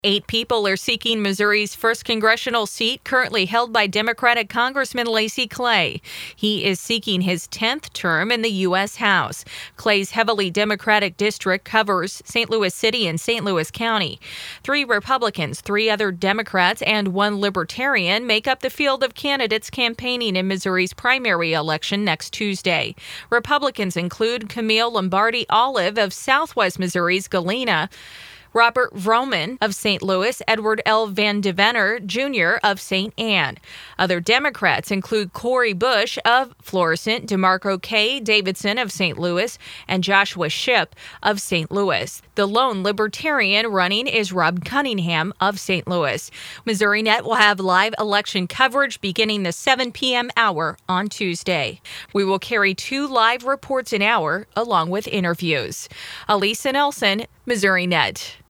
8 people are seeking Missouri's first congressional seat, currently held by Democratic Congressman Lacy Clay. He is seeking his 10th term in the U.S. House. Clay's heavily Democratic district covers St. Louis City and St. Louis County. 3 Republicans, 3 other Democrats, and 1 Libertarian make up the field of candidates campaigning in Missouri's primary election next Tuesday. Republicans include Camille Lombardi Olive of Southwest Missouri's Galena, Robert Vroman of St. Louis, Edward L. Van Deventer Jr. of St. Anne. Other Democrats include Corey Bush of Florissant, DeMarco K. Davidson of St. Louis, and Joshua Shipp of St. Louis. The lone Libertarian running is Rob Cunningham of St. Louis. MissouriNet will have live election coverage beginning the 7 p.m. hour on Tuesday. We will carry 2 live reports an hour along with interviews. Alisa Nelson, MissouriNet.